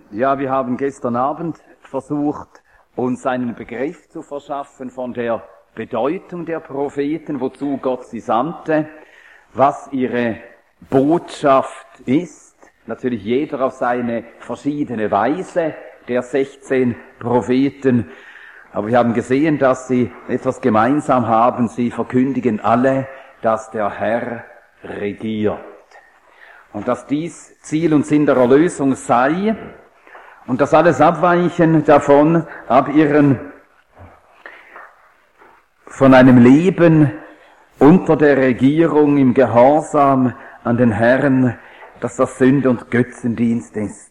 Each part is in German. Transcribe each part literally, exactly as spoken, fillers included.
Ja, wir haben gestern Abend versucht, uns einen Begriff zu verschaffen von der Bedeutung der Propheten, wozu Gott sie sandte, was ihre Botschaft ist. Natürlich jeder auf seine verschiedene Weise, der sechzehn Propheten. Aber wir haben gesehen, dass sie etwas gemeinsam haben. Sie verkündigen alle, dass der Herr regiert. Und dass dies Ziel und Sinn der Erlösung sei. Und dass alles Abweichen davon ab ihren, von einem Leben unter der Regierung im Gehorsam an den Herrn, dass das Sünde und Götzendienst ist.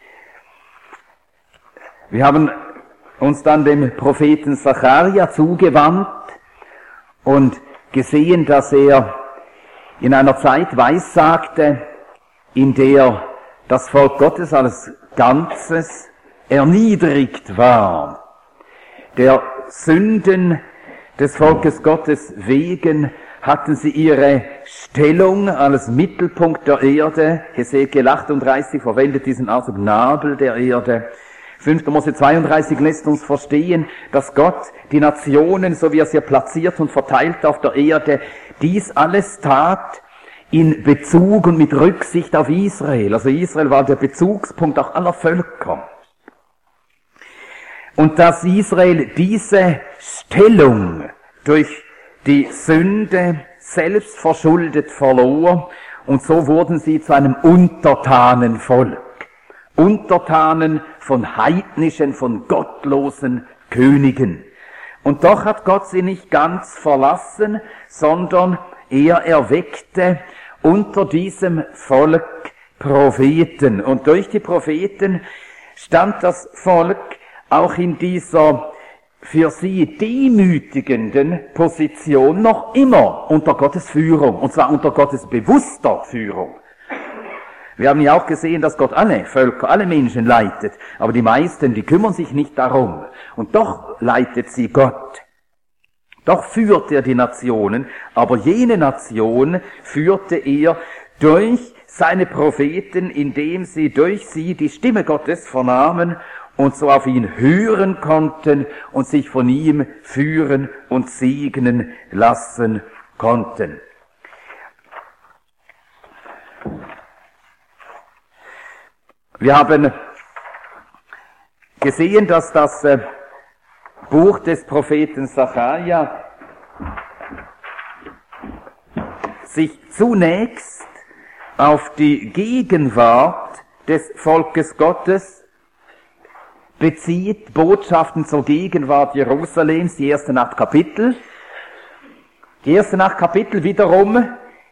Wir haben uns dann dem Propheten Sacharja zugewandt und gesehen, dass er in einer Zeit weissagte, in der das Volk Gottes als Ganzes erniedrigt war. Der Sünden des Volkes Gottes wegen hatten sie ihre Stellung als Mittelpunkt der Erde. Hesekiel achtunddreißig verwendet diesen Ausdruck Nabel der Erde. fünfter Mose zweiunddreißig lässt uns verstehen, dass Gott die Nationen, so wie er sie platziert und verteilt auf der Erde, dies alles tat in Bezug und mit Rücksicht auf Israel. Also Israel war der Bezugspunkt auch aller Völker. Und dass Israel diese Stellung durch die Sünde selbst verschuldet verlor, und so wurden sie zu einem untertanen Volk. Untertanen von heidnischen, von gottlosen Königen. Und doch hat Gott sie nicht ganz verlassen, sondern er erweckte unter diesem Volk Propheten. Und durch die Propheten stand das Volk auch in dieser für sie demütigenden Position noch immer unter Gottes Führung, und zwar unter Gottes bewusster Führung. Wir haben ja auch gesehen, dass Gott alle Völker, alle Menschen leitet, aber die meisten, die kümmern sich nicht darum. Und doch leitet sie Gott. Doch führt er die Nationen, aber jene Nation führte er durch seine Propheten, indem sie durch sie die Stimme Gottes vernahmen und so auf ihn hören konnten und sich von ihm führen und segnen lassen konnten. Wir haben gesehen, dass das äh, Buch des Propheten Sacharja sich zunächst auf die Gegenwart des Volkes Gottes bezieht, Botschaften zur Gegenwart Jerusalems, die ersten acht Kapitel. Die ersten acht Kapitel wiederum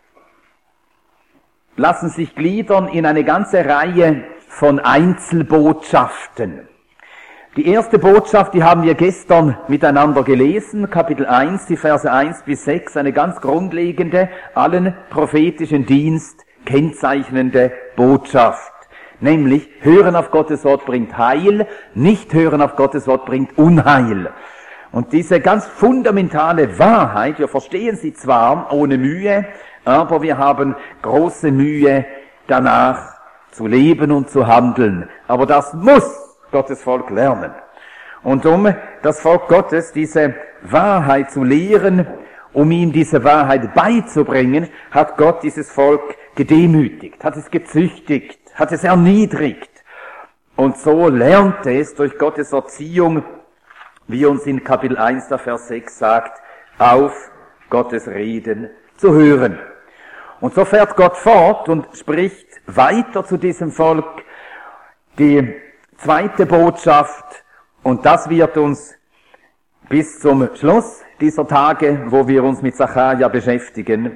lassen sich gliedern in eine ganze Reihe von Einzelbotschaften. Die erste Botschaft, die haben wir gestern miteinander gelesen, Kapitel eins, die Verse eins bis sechs, eine ganz grundlegende, allen prophetischen Dienst kennzeichnende Botschaft. Nämlich, hören auf Gottes Wort bringt Heil, nicht hören auf Gottes Wort bringt Unheil. Und diese ganz fundamentale Wahrheit, wir verstehen sie zwar ohne Mühe, aber wir haben große Mühe danach zu leben und zu handeln. Aber das muss Gottes Volk lernen. Und um das Volk Gottes diese Wahrheit zu lehren, um ihm diese Wahrheit beizubringen, hat Gott dieses Volk gedemütigt, hat es gezüchtigt, hat es erniedrigt. Und so lernte es durch Gottes Erziehung, wie uns in Kapitel eins, der Vers sechs sagt, auf Gottes Reden zu hören. Und so fährt Gott fort und spricht weiter zu diesem Volk die zweite Botschaft, und das wird uns bis zum Schluss dieser Tage, wo wir uns mit Sacharja beschäftigen,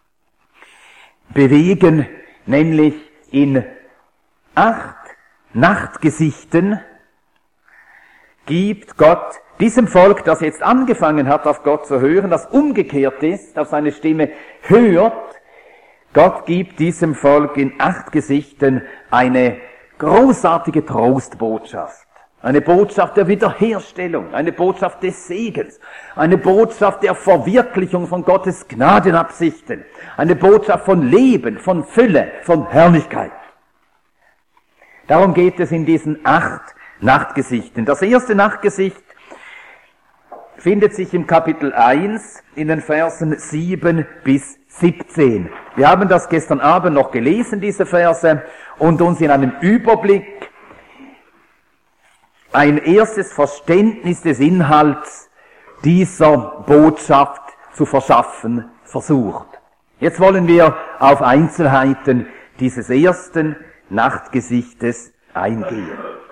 bewegen, nämlich in acht Nachtgesichten gibt Gott diesem Volk, das jetzt angefangen hat, auf Gott zu hören, das umgekehrt ist, auf seine Stimme hört, Gott gibt diesem Volk in acht Gesichten eine großartige Trostbotschaft. Eine Botschaft der Wiederherstellung, eine Botschaft des Segens, eine Botschaft der Verwirklichung von Gottes Gnadenabsichten, eine Botschaft von Leben, von Fülle, von Herrlichkeit. Darum geht es in diesen acht Nachtgesichten. Das erste Nachtgesicht findet sich im Kapitel eins in den Versen sieben bis siebzehn. Wir haben das gestern Abend noch gelesen, diese Verse, und uns in einem Überblick ein erstes Verständnis des Inhalts dieser Botschaft zu verschaffen versucht. Jetzt wollen wir auf Einzelheiten dieses ersten Nachtgesichtes eingehen.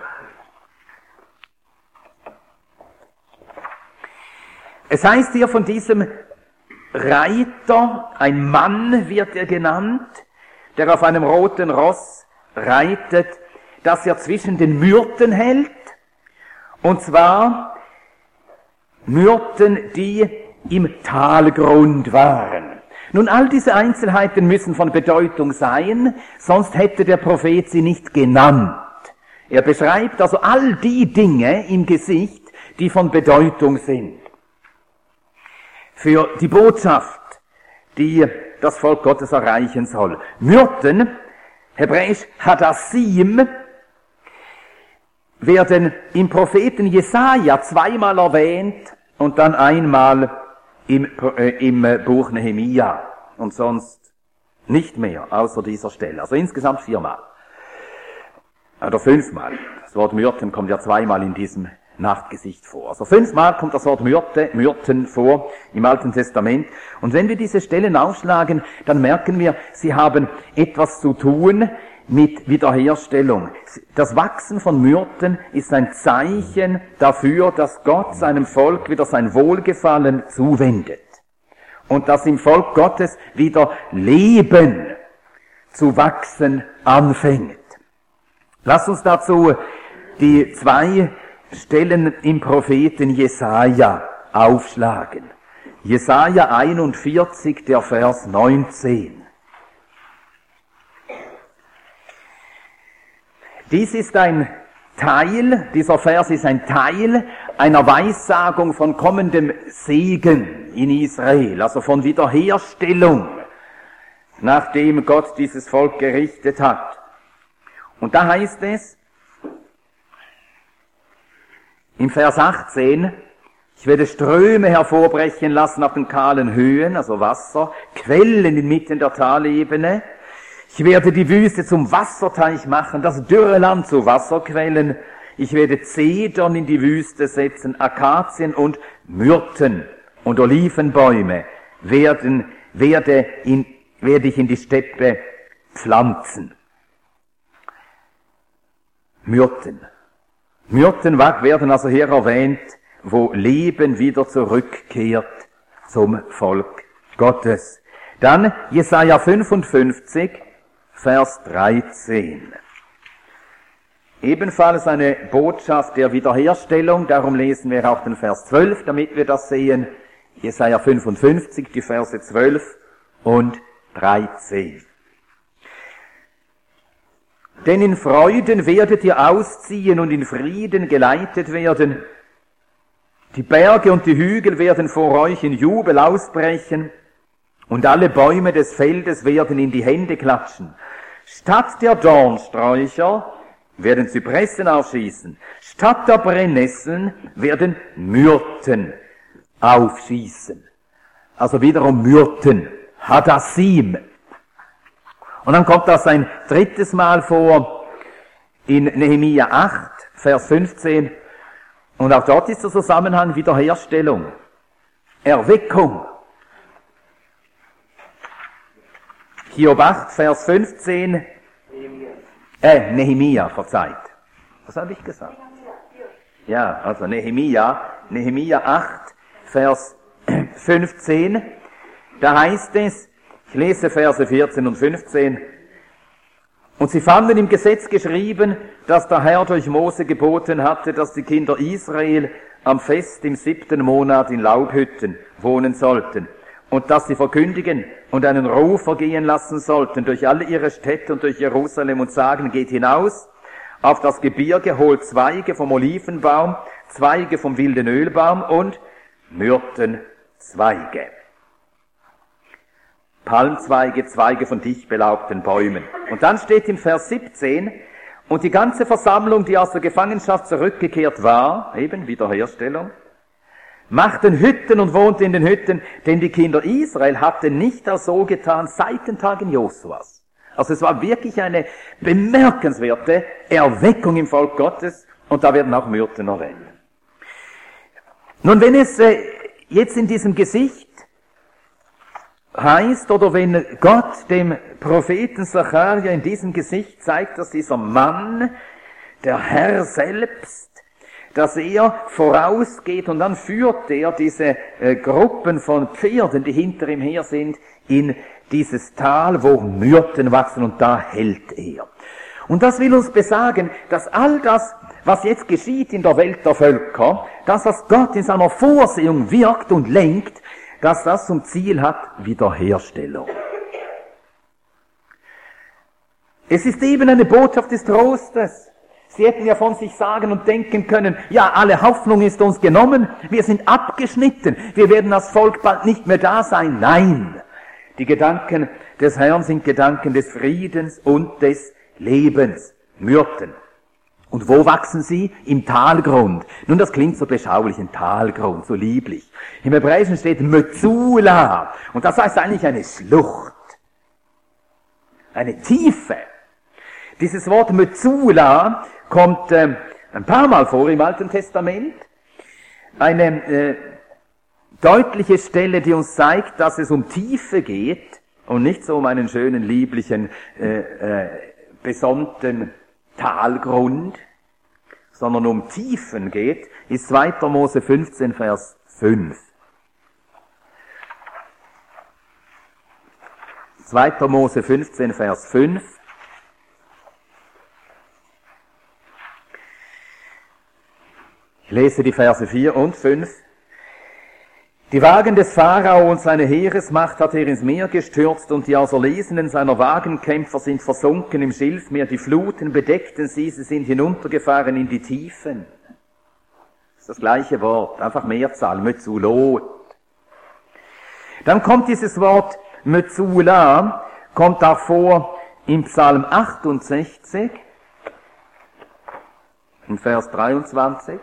Es heißt hier von diesem Reiter, ein Mann wird er genannt, der auf einem roten Ross reitet, dass er zwischen den Myrten hält, und zwar Myrten, die im Talgrund waren. Nun, all diese Einzelheiten müssen von Bedeutung sein, sonst hätte der Prophet sie nicht genannt. Er beschreibt also all die Dinge im Gesicht, die von Bedeutung sind für die Botschaft, die das Volk Gottes erreichen soll. Myrten, hebräisch Hadassim, werden im Propheten Jesaja zweimal erwähnt und dann einmal im, äh, im Buch Nehemia und sonst nicht mehr, außer dieser Stelle. Also insgesamt viermal. Oder fünfmal. Das Wort Myrten kommt ja zweimal in diesem Nachtgesicht vor. Also fünfmal kommt das Wort Myrte, Myrten vor im Alten Testament. Und wenn wir diese Stellen aufschlagen, dann merken wir, sie haben etwas zu tun mit Wiederherstellung. Das Wachsen von Myrten ist ein Zeichen dafür, dass Gott seinem Volk wieder sein Wohlgefallen zuwendet. Und dass im Volk Gottes wieder Leben zu wachsen anfängt. Lasst uns dazu die zwei Stellen im Propheten Jesaja aufschlagen. Jesaja einundvierzig, der Vers neunzehn. Dies ist ein Teil, dieser Vers ist ein Teil einer Weissagung von kommendem Segen in Israel, also von Wiederherstellung, nachdem Gott dieses Volk gerichtet hat. Und da heißt es, im Vers achtzehn, ich werde Ströme hervorbrechen lassen auf den kahlen Höhen, also Wasser, Quellen inmitten der Talebene. Ich werde die Wüste zum Wasserteich machen, das dürre Land zu Wasserquellen. Ich werde Zedern in die Wüste setzen, Akazien und Myrten und Olivenbäume werden, werde, in, werde ich in die Steppe pflanzen. Myrten. Myrten werden also hier erwähnt, wo Leben wieder zurückkehrt zum Volk Gottes. Dann Jesaja fünfundfünfzig, Vers dreizehn. Ebenfalls eine Botschaft der Wiederherstellung, darum lesen wir auch den Vers zwölf, damit wir das sehen. Jesaja fünfundfünfzig, die Verse zwölf und dreizehn. Denn in Freuden werdet ihr ausziehen und in Frieden geleitet werden. Die Berge und die Hügel werden vor euch in Jubel ausbrechen und alle Bäume des Feldes werden in die Hände klatschen. Statt der Dornsträucher werden Zypressen aufschießen. Statt der Brennnesseln werden Myrten aufschießen. Also wiederum Myrten, Hadassim. Und dann kommt das ein drittes Mal vor in Nehemia acht, Vers fünfzehn. Und auch dort ist der Zusammenhang Wiederherstellung, Erweckung. Hiob acht, Vers fünfzehn. Äh, Nehemia, verzeiht. Was habe ich gesagt? Ja, also Nehemia, Nehemia acht, Vers fünfzehn. Da heißt es, ich lese Verse vierzehn und fünfzehn. Und sie fanden im Gesetz geschrieben, dass der Herr durch Mose geboten hatte, dass die Kinder Israel am Fest im siebten Monat in Laubhütten wohnen sollten und dass sie verkündigen und einen Ruf vergehen lassen sollten durch alle ihre Städte und durch Jerusalem und sagen, geht hinaus auf das Gebirge, holt Zweige vom Olivenbaum, Zweige vom wilden Ölbaum und Myrtenzweige. Palmzweige, Zweige von dicht belaubten Bäumen. Und dann steht im Vers siebzehn, Und die ganze Versammlung, die aus der Gefangenschaft zurückgekehrt war, eben Wiederherstellung, machten Hütten und wohnten in den Hütten, denn die Kinder Israel hatten nicht auch so getan seit den Tagen Josuas. Also es war wirklich eine bemerkenswerte Erweckung im Volk Gottes, und da werden auch Myrten erwähnt. Nun, wenn es äh, jetzt in diesem Gesicht heißt, oder wenn Gott dem Propheten Sacharja in diesem Gesicht zeigt, dass dieser Mann, der Herr selbst, dass er vorausgeht und dann führt er diese äh, Gruppen von Pferden, die hinter ihm her sind, in dieses Tal, wo Myrten wachsen, und da hält er. Und das will uns besagen, dass all das, was jetzt geschieht in der Welt der Völker, das, was Gott in seiner Vorsehung wirkt und lenkt, dass das zum Ziel hat, Wiederherstellung. Es ist eben eine Botschaft des Trostes. Sie hätten ja von sich sagen und denken können, ja, alle Hoffnung ist uns genommen, wir sind abgeschnitten, wir werden als Volk bald nicht mehr da sein. Nein, die Gedanken des Herrn sind Gedanken des Friedens und des Lebens. Myrten. Und wo wachsen sie? Im Talgrund. Nun, das klingt so beschaulich, ein Talgrund, so lieblich. Im Hebräischen steht Mezula. Und das heißt eigentlich eine Schlucht. Eine Tiefe. Dieses Wort Mezula kommt äh, ein paar Mal vor im Alten Testament. Eine äh, deutliche Stelle, die uns zeigt, dass es um Tiefe geht und nicht so um einen schönen, lieblichen, äh, äh, besonnten Talgrund, sondern um Tiefen geht, ist zweiter Mose fünfzehn, Vers fünf. zweiter Mose fünfzehn, Vers fünf. Ich lese die Verse vier und fünf. Die Wagen des Pharao und seine Heeresmacht hat er ins Meer gestürzt, und die Auserlesenen seiner Wagenkämpfer sind versunken im Schilfmeer. Die Fluten bedeckten sie, sie sind hinuntergefahren in die Tiefen. Das ist das gleiche Wort, einfach Mehrzahl, Mezulot. Dann kommt dieses Wort Mezula, kommt auch vor im Psalm achtundsechzig, im Vers dreiundzwanzig.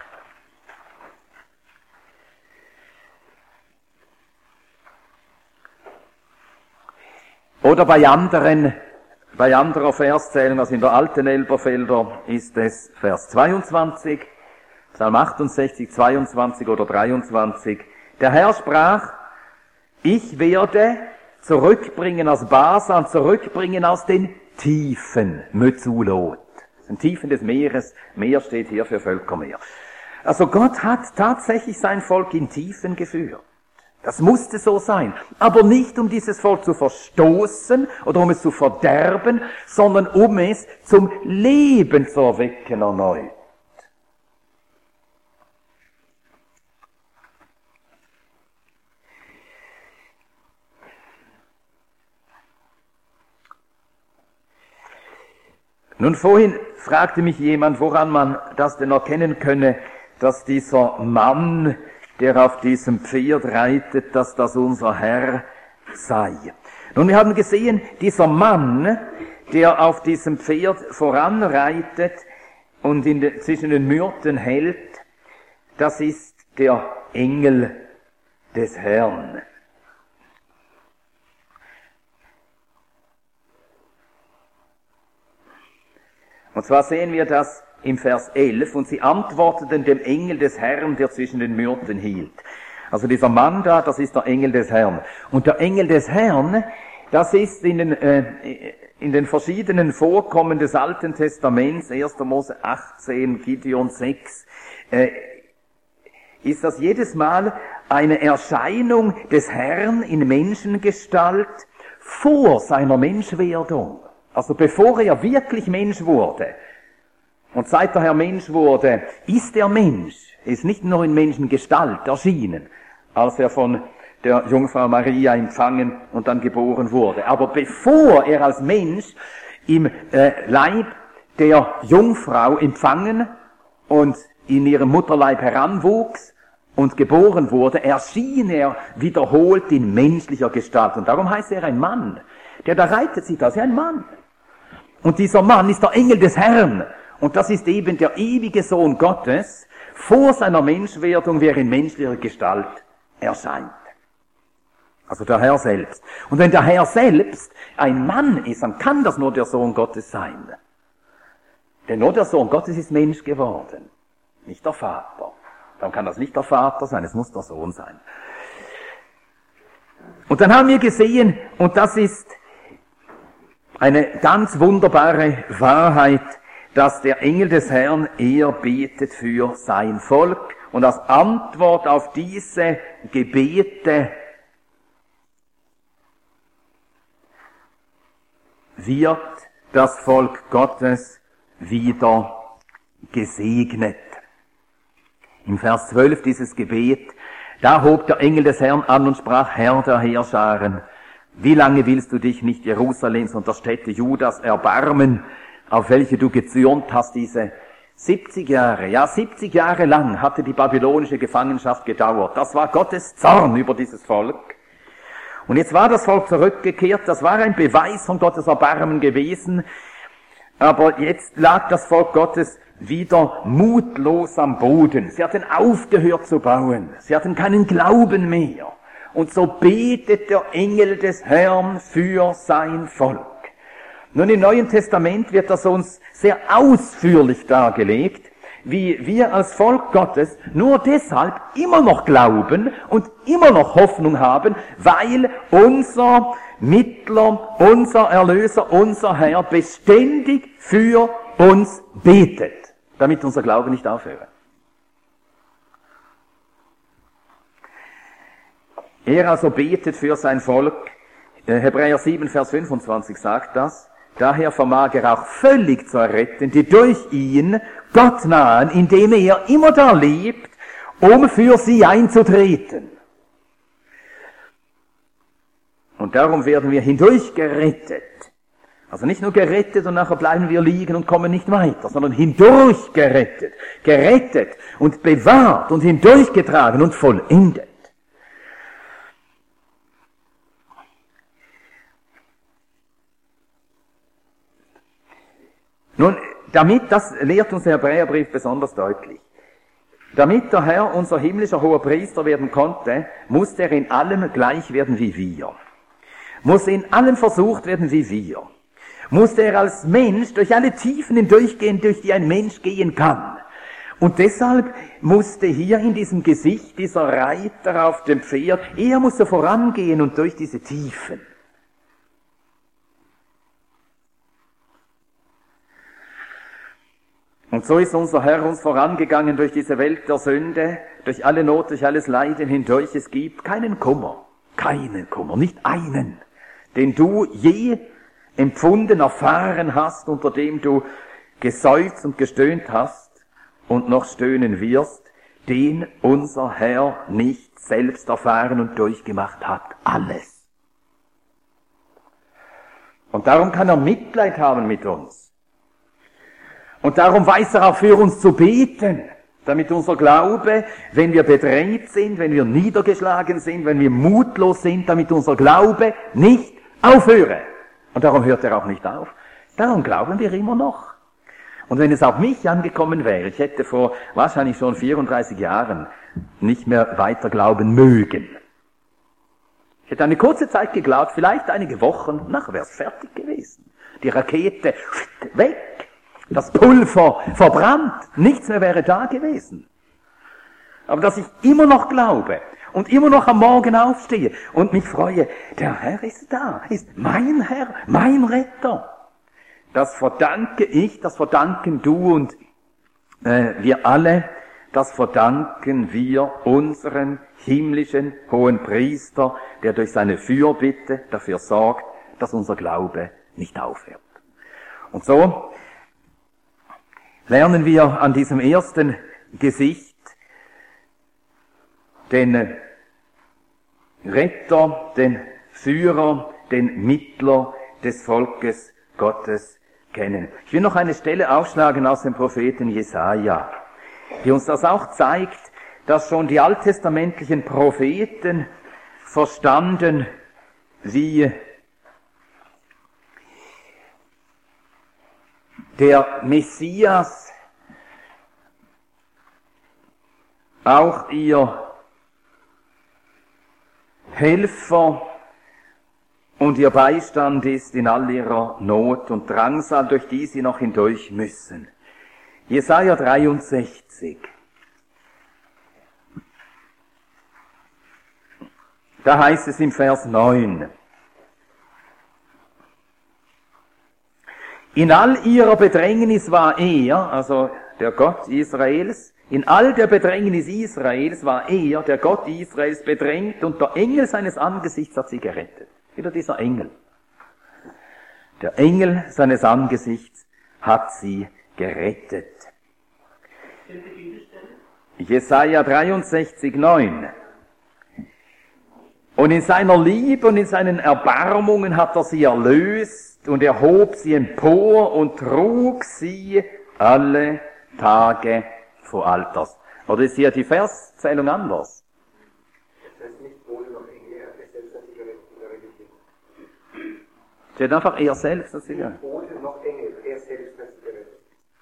Oder bei anderen, bei anderer Verszählung, also in der alten Elberfelder, ist es Vers zweiundzwanzig, Psalm achtundsechzig, zweiundzwanzig oder dreiundzwanzig. Der Herr sprach, ich werde zurückbringen aus Basan, zurückbringen aus den Tiefen, Mezulot. Den Tiefen des Meeres, Meer steht hier für Völkermeer. Also Gott hat tatsächlich sein Volk in Tiefen geführt. Das musste so sein. Aber nicht um dieses Volk zu verstoßen oder um es zu verderben, sondern um es zum Leben zu erwecken erneut. Nun, vorhin fragte mich jemand, woran man das denn erkennen könne, dass dieser Mann, der auf diesem Pferd reitet, dass das unser Herr sei. Nun, wir haben gesehen, dieser Mann, der auf diesem Pferd voranreitet und in de, zwischen den Myrten hält, das ist der Engel des Herrn. Und zwar sehen wir das im Vers elf, und sie antworteten dem Engel des Herrn, der zwischen den Myrten hielt. Also dieser Mann da, das ist der Engel des Herrn. Und der Engel des Herrn, das ist in den, äh, in den verschiedenen Vorkommen des Alten Testaments, erster Mose achtzehn, Gideon sechs, äh, ist das jedes Mal eine Erscheinung des Herrn in Menschengestalt vor seiner Menschwerdung. Also bevor er wirklich Mensch wurde. Und seit der Herr Mensch wurde, ist er Mensch, ist nicht nur in Menschengestalt erschienen, als er von der Jungfrau Maria empfangen und dann geboren wurde. Aber bevor er als Mensch im äh, Leib der Jungfrau empfangen und in ihrem Mutterleib heranwuchs und geboren wurde, erschien er wiederholt in menschlicher Gestalt. Und darum heißt er ein Mann. Der da reitet, sieht aus wie ein Mann. Und dieser Mann ist der Engel des Herrn. Und das ist eben der ewige Sohn Gottes, vor seiner Menschwerdung, wer in menschlicher Gestalt erscheint. Also der Herr selbst. Und wenn der Herr selbst ein Mann ist, dann kann das nur der Sohn Gottes sein. Denn nur der Sohn Gottes ist Mensch geworden, nicht der Vater. Dann kann das nicht der Vater sein, es muss der Sohn sein. Und dann haben wir gesehen, und das ist eine ganz wunderbare Wahrheit, dass der Engel des Herrn, er betet für sein Volk. Und als Antwort auf diese Gebete wird das Volk Gottes wieder gesegnet. Im Vers zwölf dieses Gebet, da hob der Engel des Herrn an und sprach, Herr der Heerscharen, wie lange willst du dich nicht Jerusalems und der Städte Judas erbarmen, auf welche du gezürnt hast, diese siebzig Jahre, ja siebzig Jahre lang hatte die babylonische Gefangenschaft gedauert. Das war Gottes Zorn über dieses Volk. Und jetzt war das Volk zurückgekehrt, das war ein Beweis von Gottes Erbarmen gewesen, aber jetzt lag das Volk Gottes wieder mutlos am Boden. Sie hatten aufgehört zu bauen, sie hatten keinen Glauben mehr. Und so betet der Engel des Herrn für sein Volk. Nun, im Neuen Testament wird das uns sehr ausführlich dargelegt, wie wir als Volk Gottes nur deshalb immer noch glauben und immer noch Hoffnung haben, weil unser Mittler, unser Erlöser, unser Herr beständig für uns betet, damit unser Glaube nicht aufhört. Er also betet für sein Volk. Hebräer sieben, Vers fünfundzwanzig sagt das. Daher vermag er auch völlig zu erretten, die durch ihn Gott nahen, indem er immer da lebt, um für sie einzutreten. Und darum werden wir hindurch gerettet. Also nicht nur gerettet und nachher bleiben wir liegen und kommen nicht weiter, sondern hindurch gerettet. Gerettet und bewahrt und hindurchgetragen und vollendet. Nun, damit, das lehrt uns der Hebräerbrief besonders deutlich. Damit der Herr unser himmlischer hoher Priester werden konnte, musste er in allem gleich werden wie wir. Musste in allem versucht werden wie wir. Musste er als Mensch durch alle Tiefen hindurchgehen, durch die ein Mensch gehen kann. Und deshalb musste hier in diesem Gesicht dieser Reiter auf dem Pferd, er musste vorangehen und durch diese Tiefen. Und so ist unser Herr uns vorangegangen durch diese Welt der Sünde, durch alle Not, durch alles Leiden hindurch. Es gibt keinen Kummer, keinen Kummer, nicht einen, den du je empfunden, erfahren hast, unter dem du geseufzt und gestöhnt hast und noch stöhnen wirst, den unser Herr nicht selbst erfahren und durchgemacht hat. Alles. Und darum kann er Mitleid haben mit uns. Und darum weiß er auch für uns zu beten, damit unser Glaube, wenn wir bedrängt sind, wenn wir niedergeschlagen sind, wenn wir mutlos sind, damit unser Glaube nicht aufhöre. Und darum hört er auch nicht auf. Darum glauben wir immer noch. Und wenn es auf mich angekommen wäre, ich hätte vor wahrscheinlich schon vierunddreißig Jahren nicht mehr weiter glauben mögen. Ich hätte eine kurze Zeit geglaubt, vielleicht einige Wochen, nachher wäre es fertig gewesen. Die Rakete weg. Das Pulver verbrannt, nichts mehr wäre da gewesen. Aber dass ich immer noch glaube und immer noch am Morgen aufstehe und mich freue, der Herr ist da, ist mein Herr, mein Retter. Das verdanke ich, das verdanken du und äh, wir alle, das verdanken wir unseren himmlischen hohen Priester, der durch seine Fürbitte dafür sorgt, dass unser Glaube nicht aufhört. Und so lernen wir an diesem ersten Gesicht den Retter, den Führer, den Mittler des Volkes Gottes kennen. Ich will noch eine Stelle aufschlagen aus dem Propheten Jesaja, die uns das auch zeigt, dass schon die alttestamentlichen Propheten verstanden, wie der Messias auch ihr Helfer und ihr Beistand ist in all ihrer Not und Drangsal, durch die sie noch hindurch müssen. Jesaja dreiundsechzig. Da heißt es im Vers neun: In all ihrer Bedrängnis war er, also der Gott Israels, in all der Bedrängnis Israels war er, der Gott Israels, bedrängt, und der Engel seines Angesichts hat sie gerettet. Wieder dieser Engel. Der Engel seines Angesichts hat sie gerettet. Jesaja dreiundsechzig, neun. Und in seiner Liebe und in seinen Erbarmungen hat er sie erlöst und erhob sie empor und trug sie alle Tage vor Alters. Oder ist hier die Verszählung anders? Das heißt nicht wohl noch Engel, er selbst hat sie gerettet in der Religion. Steht einfach er selbst, dass sie gerettet. Nicht wohl noch Engel, er selbst hat sie gerettet.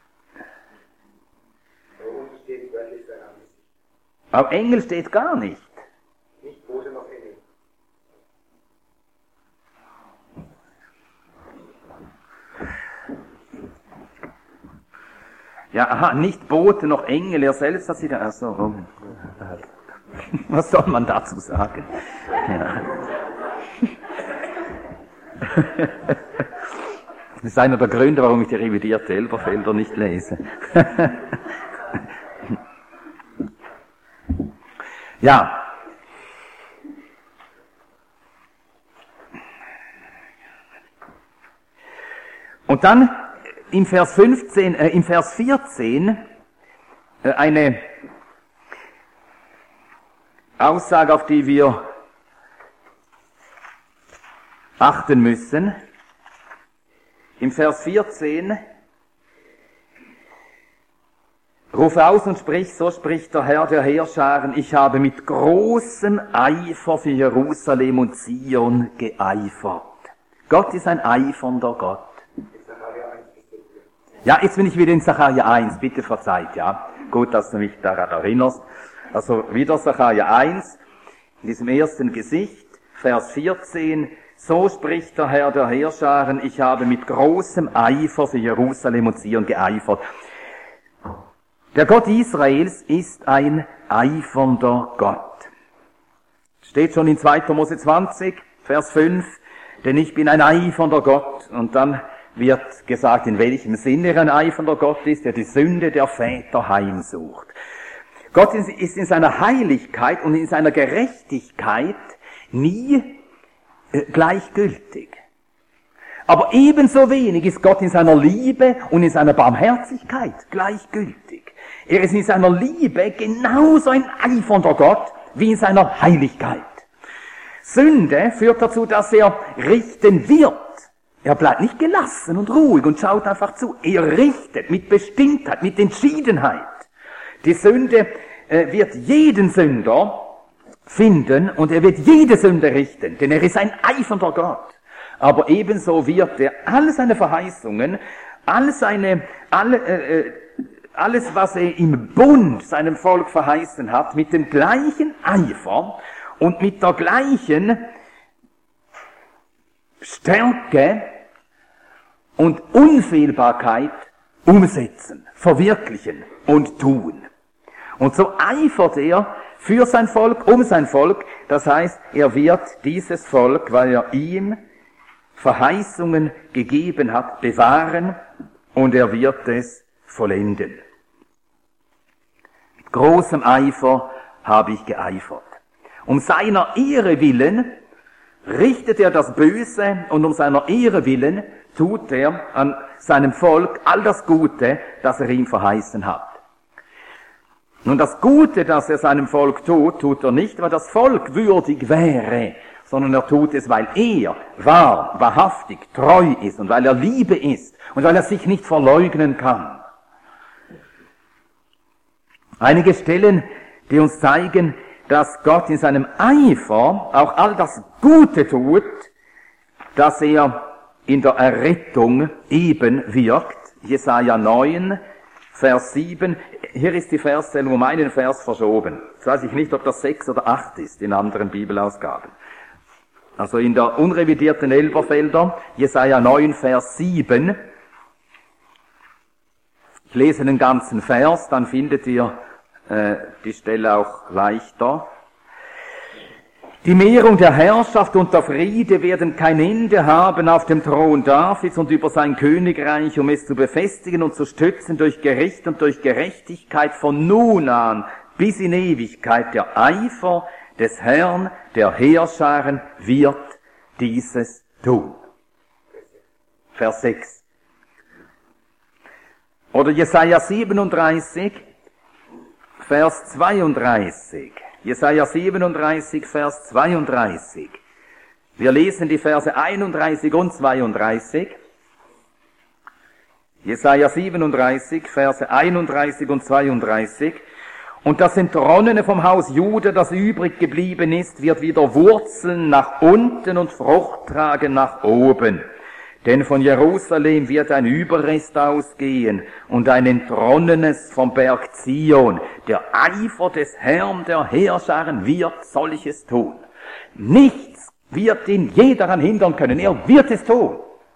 Aber unten steht wörtlich sein Angesicht. Aber Engel steht gar nicht. Nicht wohl noch Engel. Ja, aha, nicht Bote noch Engel, er selbst hat sie da, ach so, was soll man dazu sagen? Ja. Das ist einer der Gründe, warum ich die revidierte Elberfelder nicht lese. Ja. Und dann im Vers fünfzehn, äh, im Vers vierzehn äh, eine Aussage, auf die wir achten müssen. Im Vers vierzehn: Rufe aus und sprich, so spricht der Herr der Heerscharen, ich habe mit großem Eifer für Jerusalem und Zion geeifert. Gott ist ein eifernder Gott. Ja, jetzt bin ich wieder in Sacharja eins, bitte verzeiht, ja. Gut, dass du mich daran erinnerst. Also wieder Sacharja eins, in diesem ersten Gesicht, Vers vierzehn, so spricht der Herr der Heerscharen, ich habe mit großem Eifer für Jerusalem und Zion geeifert. Der Gott Israels ist ein eifernder Gott. Steht schon in zweiter Mose zwanzig, Vers fünf, denn ich bin ein eifernder Gott. Und dann wird gesagt, in welchem Sinne er ein eifernder Gott ist, der die Sünde der Väter heimsucht. Gott ist in seiner Heiligkeit und in seiner Gerechtigkeit nie äh, gleichgültig. Aber ebenso wenig ist Gott in seiner Liebe und in seiner Barmherzigkeit gleichgültig. Er ist in seiner Liebe genauso ein eifernder Gott wie in seiner Heiligkeit. Sünde führt dazu, dass er richten wird. Er bleibt nicht gelassen und ruhig und schaut einfach zu. Er richtet mit Bestimmtheit, mit Entschiedenheit. Die Sünde äh, wird jeden Sünder finden und er wird jede Sünde richten, denn er ist ein eifernder Gott. Aber ebenso wird er alle seine Verheißungen, all seine, alle, äh, alles, was er im Bund seinem Volk verheißen hat, mit dem gleichen Eifer und mit der gleichen Stärke und Unfehlbarkeit umsetzen, verwirklichen und tun. Und so eifert er für sein Volk, um sein Volk. Das heißt, er wird dieses Volk, weil er ihm Verheißungen gegeben hat, bewahren und er wird es vollenden. Mit großem Eifer habe ich geeifert. Um seiner Ehre willen richtet er das Böse und um seiner Ehre willen tut er an seinem Volk all das Gute, das er ihm verheißen hat. Nun, das Gute, das er seinem Volk tut, tut er nicht, weil das Volk würdig wäre, sondern er tut es, weil er wahr, wahrhaftig, treu ist und weil er Liebe ist und weil er sich nicht verleugnen kann. Einige Stellen, die uns zeigen, dass Gott in seinem Eifer auch all das Gute tut, dass er in der Errettung eben wirkt, Jesaja neun, Vers sieben. Hier ist die Verszählung um einen Vers verschoben. Jetzt weiß ich nicht, ob das sechs oder acht ist in anderen Bibelausgaben. Also in der unrevidierten Elberfelder, Jesaja neun, Vers sieben. Ich lese den ganzen Vers, dann findet ihr äh, die Stelle auch leichter. Die Mehrung der Herrschaft und der Friede werden kein Ende haben auf dem Thron Davids und über sein Königreich, um es zu befestigen und zu stützen durch Gericht und durch Gerechtigkeit von nun an bis in Ewigkeit. Der Eifer des Herrn, der Heerscharen, wird dieses tun. Vers sechs. Oder Jesaja siebenunddreißig, Vers zweiunddreißig. Jesaja siebenunddreißig, Vers zweiunddreißig. Wir lesen die Verse einunddreißig und zweiunddreißig. Jesaja siebenunddreißig, Verse einunddreißig und zweiunddreißig. Und das Entronnene vom Haus Juda, das übrig geblieben ist, wird wieder Wurzeln nach unten und Frucht tragen nach oben. Denn von Jerusalem wird ein Überrest ausgehen und ein Entronnenes vom Berg Zion. Der Eifer des Herrn der Heerscharen wird solches tun. Nichts wird ihn je daran hindern können. Er wird es tun.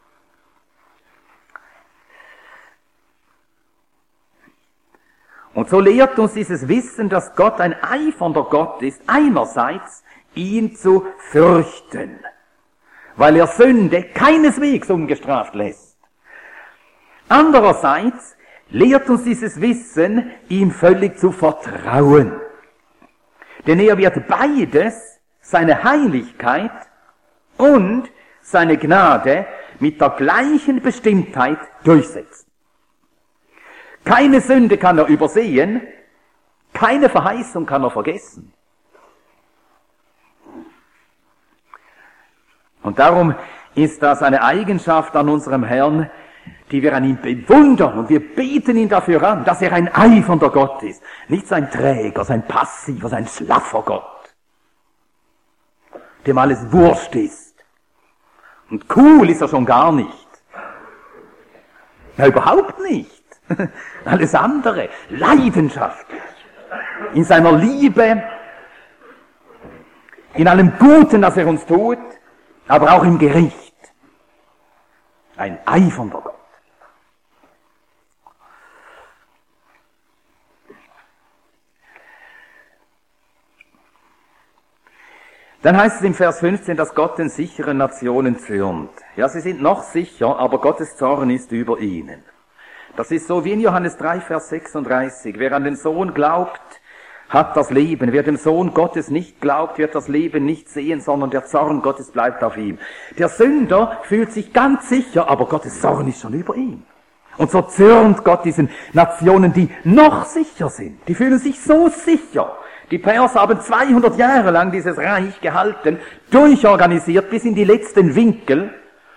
Und so lehrt uns dieses Wissen, dass Gott ein eifernder Gott ist, einerseits ihn zu fürchten, weil er Sünde keineswegs ungestraft lässt. Andererseits lehrt uns dieses Wissen, ihm völlig zu vertrauen. Denn er wird beides, seine Heiligkeit und seine Gnade, mit der gleichen Bestimmtheit durchsetzen. Keine Sünde kann er übersehen, keine Verheißung kann er vergessen. Und darum ist das eine Eigenschaft an unserem Herrn, die wir an ihm bewundern, und wir beten ihn dafür an, dass er ein eifernder Gott ist. Nicht sein träger, sein passiver, sein schlaffer Gott, dem alles wurscht ist. Und cool ist er schon gar nicht. Ja, überhaupt nicht. Alles andere, leidenschaftlich, in seiner Liebe, in allem Guten, das er uns tut, aber auch im Gericht. Ein eifernder Gott. Dann heißt es im Vers fünfzehn, dass Gott den sicheren Nationen zürnt. Ja, sie sind noch sicher, aber Gottes Zorn ist über ihnen. Das ist so wie in Johannes drei, Vers sechsunddreißig. Wer an den Sohn glaubt, hat das Leben. Wer dem Sohn Gottes nicht glaubt, wird das Leben nicht sehen, sondern der Zorn Gottes bleibt auf ihm. Der Sünder fühlt sich ganz sicher, aber Gottes Zorn ist schon über ihm. Und so zürnt Gott diesen Nationen, die noch sicher sind. Die fühlen sich so sicher. Die Perser haben zweihundert Jahre lang dieses Reich gehalten, durchorganisiert bis in die letzten Winkel.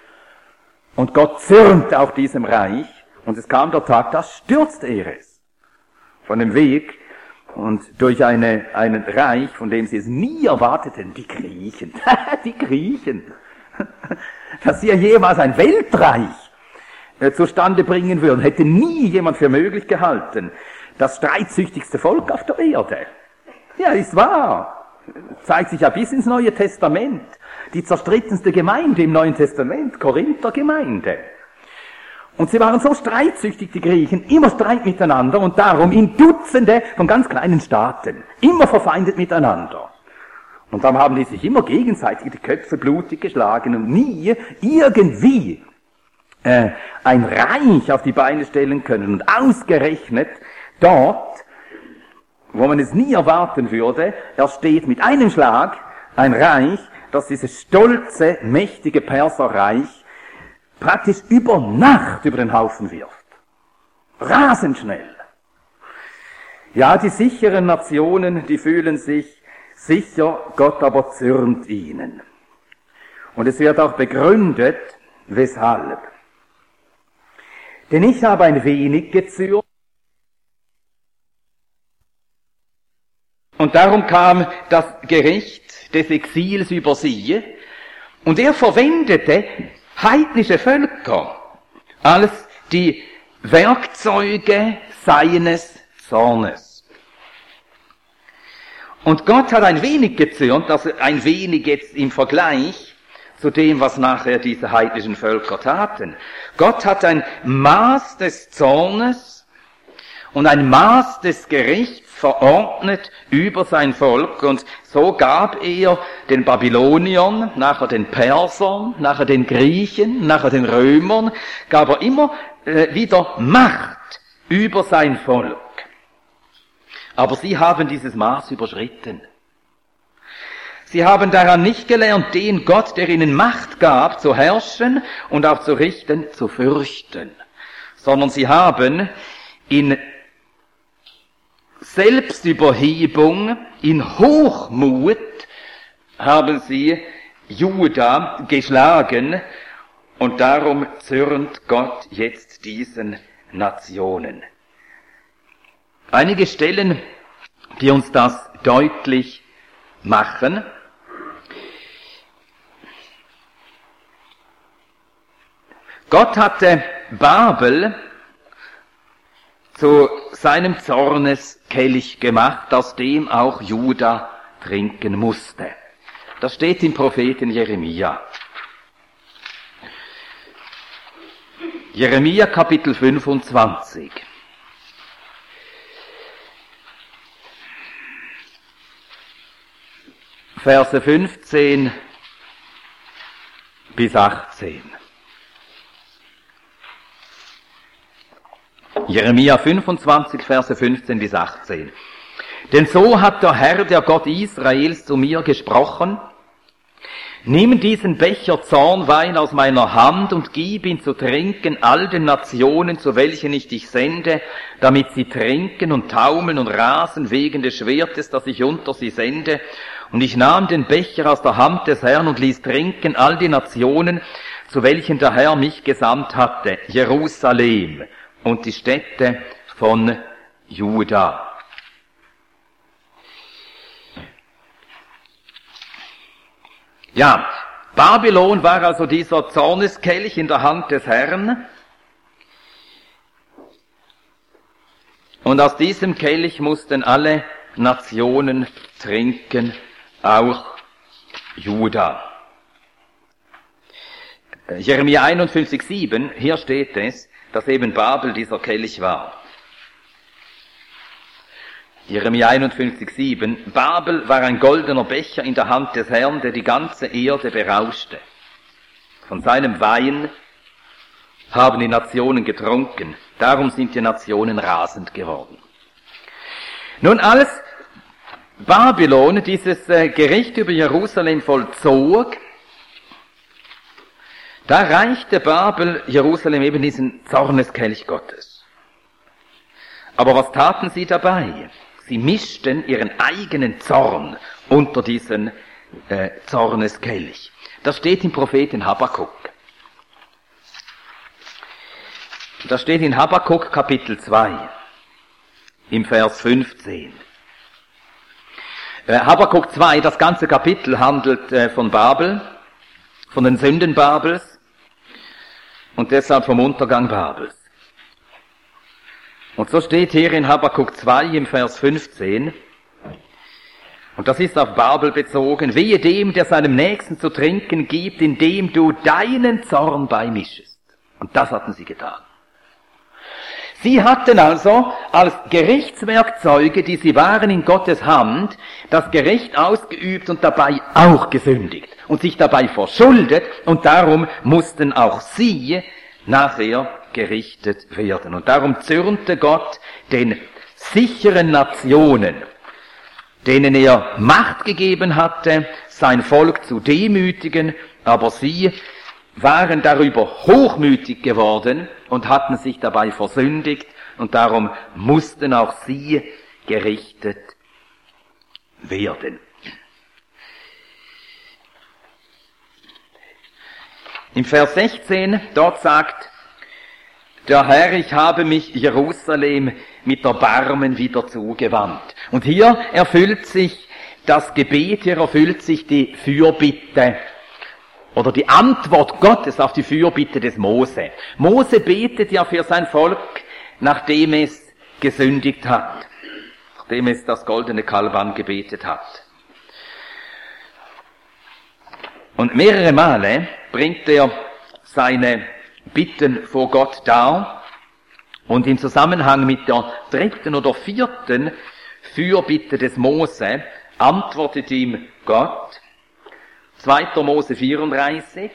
Und Gott zürnt auf diesem Reich. Und es kam der Tag, da stürzte er es von dem Weg und durch eine, einen Reich, von dem sie es nie erwarteten, die Griechen, die Griechen, dass sie ja jemals ein Weltreich äh, zustande bringen würden, hätte nie jemand für möglich gehalten. Das streitsüchtigste Volk auf der Erde. Ja, ist wahr. Zeigt sich ja bis ins Neue Testament. Die zerstrittenste Gemeinde im Neuen Testament, Korinther Gemeinde. Und sie waren so streitsüchtig, die Griechen, immer Streit miteinander und darum in Dutzende von ganz kleinen Staaten, immer verfeindet miteinander. Und dann haben die sich immer gegenseitig die Köpfe blutig geschlagen und nie irgendwie äh, ein Reich auf die Beine stellen können. Und ausgerechnet dort, wo man es nie erwarten würde, ersteht mit einem Schlag ein Reich, das dieses stolze, mächtige Perserreich praktisch über Nacht über den Haufen wirft. Rasend schnell. Ja, die sicheren Nationen, die fühlen sich sicher, Gott aber zürnt ihnen. Und es wird auch begründet, weshalb. Denn ich habe ein wenig gezürnt, und darum kam das Gericht des Exils über sie, und er verwendete heidnische Völker als die Werkzeuge seines Zornes. Und Gott hat ein wenig gezürnt, also ein wenig jetzt im Vergleich zu dem, was nachher diese heidnischen Völker taten. Gott hat ein Maß des Zornes und ein Maß des Gerichts verordnet über sein Volk, und so gab er den Babyloniern, nachher den Persern, nachher den Griechen, nachher den Römern, gab er immer äh, wieder Macht über sein Volk. Aber sie haben dieses Maß überschritten. Sie haben daran nicht gelernt, den Gott, der ihnen Macht gab, zu herrschen und auch zu richten, zu fürchten, sondern sie haben in Selbstüberhebung, in Hochmut haben sie Juda geschlagen, und darum zürnt Gott jetzt diesen Nationen. Einige Stellen, die uns das deutlich machen. Gott hatte Babel zu seinem Zorneskelch gemacht, aus dem auch Juda trinken musste. Das steht im Propheten Jeremia. Jeremia Kapitel fünfundzwanzig. Verse fünfzehn bis achtzehn. Jeremia fünfundzwanzig, Verse fünfzehn bis achtzehn. Denn so hat der Herr, der Gott Israels, zu mir gesprochen: Nimm diesen Becher Zornwein aus meiner Hand und gib ihn zu trinken all den Nationen, zu welchen ich dich sende, damit sie trinken und taumeln und rasen wegen des Schwertes, das ich unter sie sende. Und ich nahm den Becher aus der Hand des Herrn und ließ trinken all die Nationen, zu welchen der Herr mich gesandt hatte, Jerusalem und die Städte von Juda. Ja, Babylon war also dieser Zorneskelch in der Hand des Herrn. Und aus diesem Kelch mussten alle Nationen trinken, auch Juda. Jeremia einundfünfzig, sieben, hier steht es, dass eben Babel dieser Kelch war. Jeremia einundfünfzig, sieben. Babel war ein goldener Becher in der Hand des Herrn, der die ganze Erde berauschte. Von seinem Wein haben die Nationen getrunken, darum sind die Nationen rasend geworden. Nun, als Babylon dieses äh, Gericht über Jerusalem vollzog, da reichte Babel Jerusalem eben diesen Zorneskelch Gottes. Aber was taten sie dabei? Sie mischten ihren eigenen Zorn unter diesen äh, Zorneskelch. Das steht im Propheten Habakuk. Das steht in Habakuk Kapitel zwei, im Vers fünfzehn. Äh, Habakuk zwei, das ganze Kapitel handelt äh, von Babel, von den Sünden Babels und deshalb vom Untergang Babels. Und so steht hier in Habakuk zwei im Vers fünfzehn, und das ist auf Babel bezogen: Wehe dem, der seinem Nächsten zu trinken gibt, indem du deinen Zorn beimischest. Und das hatten sie getan. Sie hatten also als Gerichtswerkzeuge, die sie waren in Gottes Hand, das Gericht ausgeübt und dabei auch gesündigt und sich dabei verschuldet, und darum mussten auch sie nachher gerichtet werden. Und darum zürnte Gott den sicheren Nationen, denen er Macht gegeben hatte, sein Volk zu demütigen, aber sie waren darüber hochmütig geworden und hatten sich dabei versündigt, und darum mussten auch sie gerichtet werden. Im Vers sechzehn, dort sagt der Herr: Ich habe mich Jerusalem mit Erbarmen wieder zugewandt. Und hier erfüllt sich das Gebet, hier erfüllt sich die Fürbitte oder die Antwort Gottes auf die Fürbitte des Mose. Mose betet ja für sein Volk, nachdem es gesündigt hat, nachdem es das goldene Kalb angebetet hat. Und mehrere Male bringt er seine Bitten vor Gott dar und im Zusammenhang mit der dritten oder vierten Fürbitte des Mose antwortet ihm Gott. zweiter Mose vierunddreißig.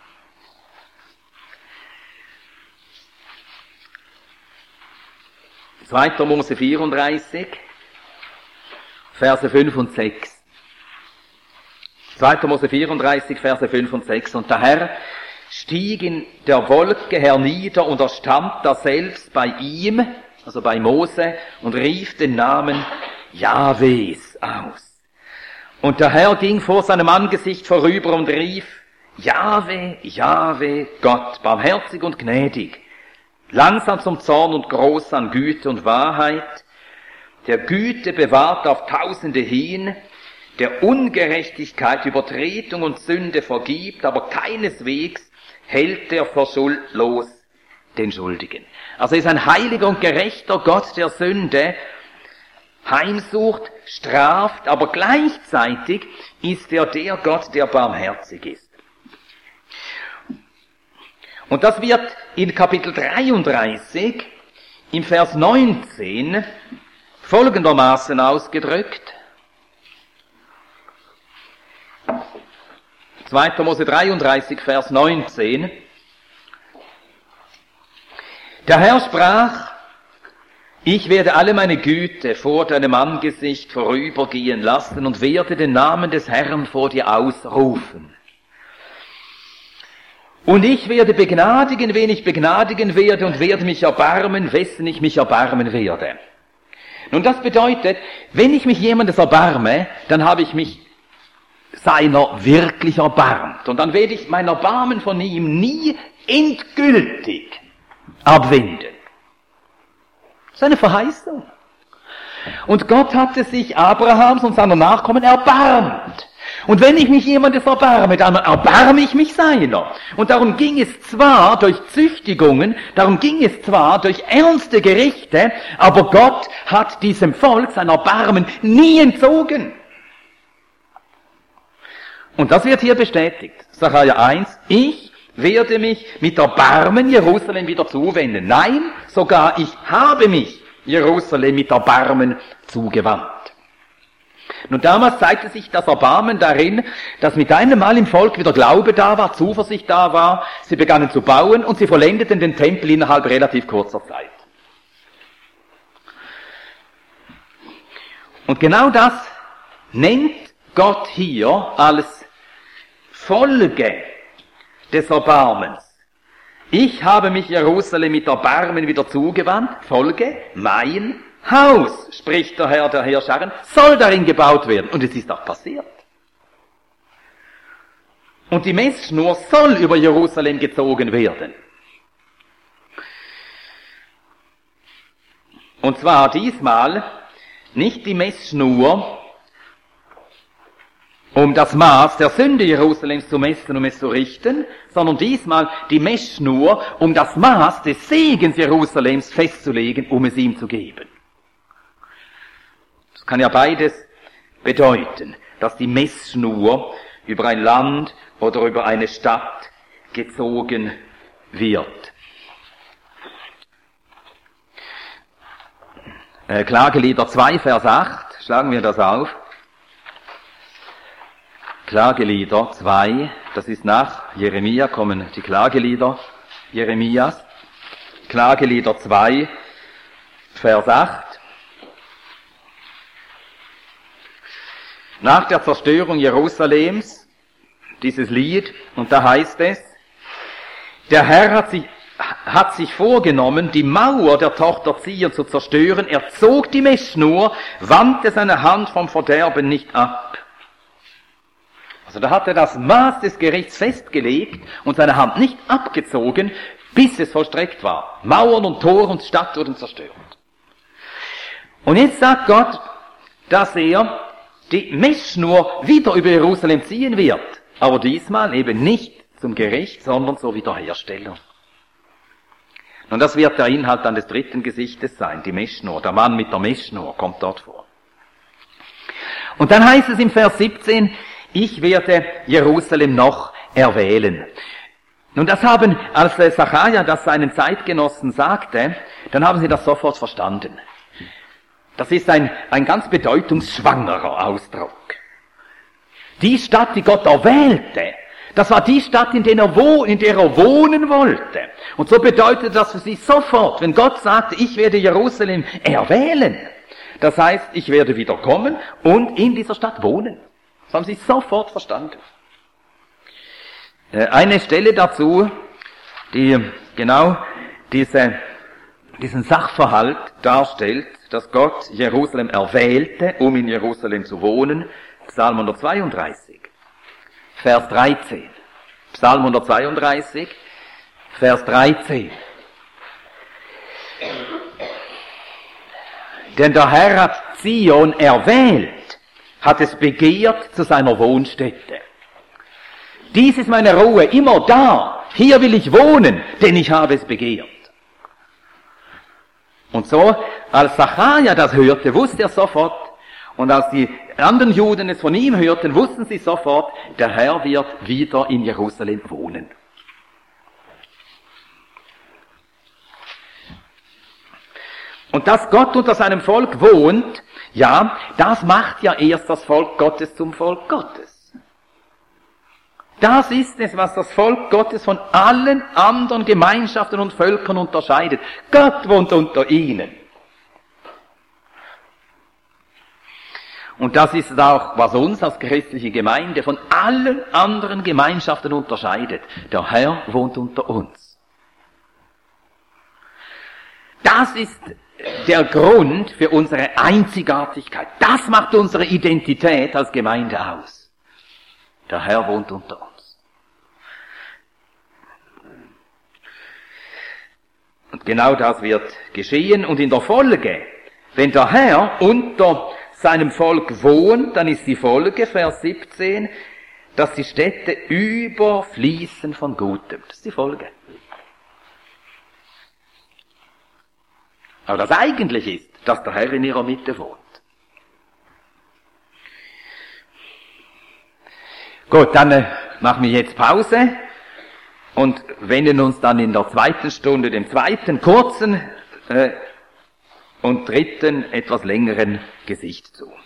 zweiter Mose vierunddreißig, Verse fünf und sechs. zweiter Mose vierunddreißig, Verse fünf und sechs. Und der Herr stieg in der Wolke hernieder und er stand da selbst bei ihm, also bei Mose, und rief den Namen Jahwes aus. Und der Herr ging vor seinem Angesicht vorüber und rief, Jahwe, Jahwe, Gott, barmherzig und gnädig, langsam zum Zorn und groß an Güte und Wahrheit, der Güte bewahrt auf Tausende hin, der Ungerechtigkeit, Übertretung und Sünde vergibt, aber keineswegs hält er für schuldlos den Schuldigen. Also er ist ein heiliger und gerechter Gott, der Sünde heimsucht, straft, aber gleichzeitig ist er der Gott, der barmherzig ist. Und das wird in Kapitel dreiunddreißig, im Vers neunzehn, folgendermaßen ausgedrückt. zweiter Mose dreiunddreißig, Vers neunzehn. Der Herr sprach, ich werde alle meine Güte vor deinem Angesicht vorübergehen lassen und werde den Namen des Herrn vor dir ausrufen. Und ich werde begnadigen, wen ich begnadigen werde, und werde mich erbarmen, wessen ich mich erbarmen werde. Nun, das bedeutet, wenn ich mich jemandes erbarme, dann habe ich mich seiner wirklich erbarmt. Und dann werde ich mein Erbarmen von ihm nie endgültig abwenden. Das ist eine Verheißung. Und Gott hatte sich Abrahams und seiner Nachkommen erbarmt. Und wenn ich mich jemandes erbarme, dann erbarme ich mich seiner. Und darum ging es zwar durch Züchtigungen, darum ging es zwar durch ernste Gerichte, aber Gott hat diesem Volk sein Erbarmen nie entzogen. Und das wird hier bestätigt. Sacharja eins, ich werde mich mit Erbarmen Jerusalem wieder zuwenden. Nein, sogar ich habe mich Jerusalem mit Erbarmen zugewandt. Nun, damals zeigte sich das Erbarmen darin, dass mit einem Mal im Volk wieder Glaube da war, Zuversicht da war, sie begannen zu bauen und sie vollendeten den Tempel innerhalb relativ kurzer Zeit. Und genau das nennt Gott hier als Folge des Erbarmens. Ich habe mich Jerusalem mit Erbarmen wieder zugewandt. Folge, mein Haus, spricht der Herr der Heerscharen, soll darin gebaut werden. Und es ist auch passiert. Und die Messschnur soll über Jerusalem gezogen werden. Und zwar diesmal nicht die Messschnur, um das Maß der Sünde Jerusalems zu messen, um es zu richten, sondern diesmal die Messschnur, um das Maß des Segens Jerusalems festzulegen, um es ihm zu geben. Das kann ja beides bedeuten, dass die Messschnur über ein Land oder über eine Stadt gezogen wird. Äh, Klagelieder zwei, Vers acht, schlagen wir das auf. Klagelieder zwei, das ist nach Jeremia, kommen die Klagelieder Jeremias. Klagelieder zwei, Vers acht. Nach der Zerstörung Jerusalems, dieses Lied, und da heißt es, der Herr hat sich, hat sich vorgenommen, die Mauer der Tochter Zion zu zerstören. Er zog die Messschnur, wandte seine Hand vom Verderben nicht ab. Also da hat er das Maß des Gerichts festgelegt und seine Hand nicht abgezogen, bis es vollstreckt war. Mauern und Tore und Stadt wurden zerstört. Und jetzt sagt Gott, dass er die Messschnur wieder über Jerusalem ziehen wird. aber diesmal eben nicht zum Gericht, sondern zur Wiederherstellung. Und das wird der Inhalt dann des dritten Gesichtes sein, die Meschnur, der Mann mit der Meschnur kommt dort vor. Und dann heißt es im Vers siebzehn, ich werde Jerusalem noch erwählen. Nun, das haben, als Sacharja das seinen Zeitgenossen sagte, dann haben sie das sofort verstanden. Das ist ein, ein ganz bedeutungsschwangerer Ausdruck. Die Stadt, die Gott erwählte, das war die Stadt, in der, er wo, in der er wohnen wollte. Und so bedeutet das für sie sofort, wenn Gott sagte, ich werde Jerusalem erwählen. Das heißt, ich werde wieder kommen und in dieser Stadt wohnen. Das haben sie sofort verstanden. Eine Stelle dazu, die genau diese, diesen Sachverhalt darstellt, dass Gott Jerusalem erwählte, um in Jerusalem zu wohnen. Psalm hundertzweiunddreißig, Vers dreizehn. Psalm hundertzweiunddreißig, Vers dreizehn. Denn der Herr hat Zion erwählt, hat es begehrt zu seiner Wohnstätte. Dies ist meine Ruhe, immer da. Hier will ich wohnen, denn ich habe es begehrt. Und so, als Sacharja das hörte, wusste er sofort, und als die anderen Juden es von ihm hörten, wussten sie sofort, der Herr wird wieder in Jerusalem wohnen. Und dass Gott unter seinem Volk wohnt, ja, das macht ja erst das Volk Gottes zum Volk Gottes. Das ist es, was das Volk Gottes von allen anderen Gemeinschaften und Völkern unterscheidet. Gott wohnt unter ihnen. Und das ist auch, was uns als christliche Gemeinde von allen anderen Gemeinschaften unterscheidet. Der Herr wohnt unter uns. Das ist der Grund für unsere Einzigartigkeit. Das macht unsere Identität als Gemeinde aus. Der Herr wohnt unter uns. Und genau das wird geschehen. Und in der Folge, wenn der Herr unter seinem Volk wohnt, dann ist die Folge, Vers siebzehn, dass die Städte überfließen von Gutem. Das ist die Folge. Aber das Eigentliche ist, dass der Herr in ihrer Mitte wohnt. Gut, dann äh, machen wir jetzt Pause und wenden uns dann in der zweiten Stunde dem zweiten kurzen äh, und dritten etwas längeren Gesicht zu.